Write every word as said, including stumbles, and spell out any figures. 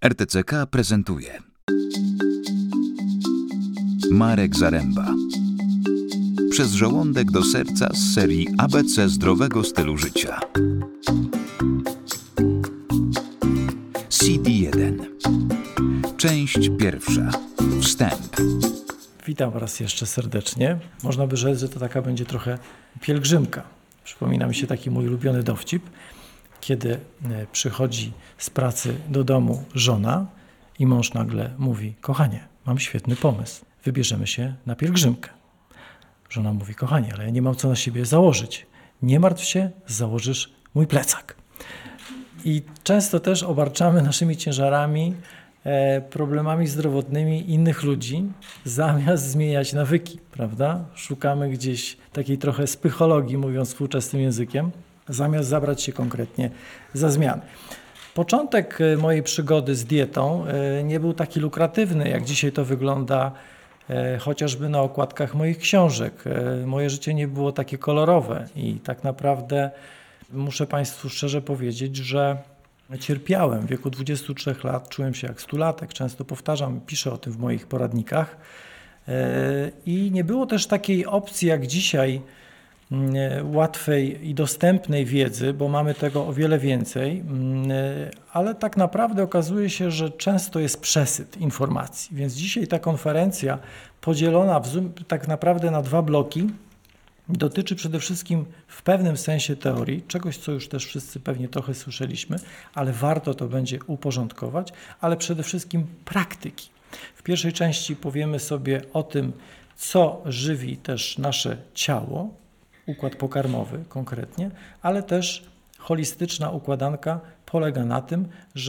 R T C K prezentuje Marek Zaręba. Przez żołądek do serca z serii A B C zdrowego stylu życia. C D jeden. Część pierwsza. Wstęp. Witam Was jeszcze serdecznie. Można by rzec, że to taka będzie trochę pielgrzymka. Przypomina mi się taki mój ulubiony dowcip, kiedy przychodzi z pracy do domu żona i mąż nagle mówi: kochanie, mam świetny pomysł, wybierzemy się na pielgrzymkę. Żona mówi: kochanie, ale ja nie mam co na siebie założyć. Nie martw się, założysz mój plecak. I często też obarczamy naszymi ciężarami, e, problemami zdrowotnymi innych ludzi, zamiast zmieniać nawyki, prawda? Szukamy gdzieś takiej trochę spychologii, mówiąc współczesnym językiem, zamiast zabrać się konkretnie za zmiany. Początek mojej przygody z dietą e, nie był taki lukratywny, jak dzisiaj to wygląda e, chociażby na okładkach moich książek. E, moje życie nie było takie kolorowe i tak naprawdę muszę Państwu szczerze powiedzieć, że cierpiałem. W wieku dwudziestu trzech lat czułem się jak stulatek. Często powtarzam, piszę o tym w moich poradnikach. I nie było też takiej opcji jak dzisiaj, łatwej i dostępnej wiedzy, bo mamy tego o wiele więcej, ale tak naprawdę okazuje się, że często jest przesyt informacji. Więc dzisiaj ta konferencja podzielona w, tak naprawdę na dwa bloki dotyczy przede wszystkim w pewnym sensie teorii, czegoś, co już też wszyscy pewnie trochę słyszeliśmy, ale warto to będzie uporządkować, ale przede wszystkim praktyki. W pierwszej części powiemy sobie o tym, co żywi też nasze ciało, układ pokarmowy konkretnie, ale też holistyczna układanka polega na tym, że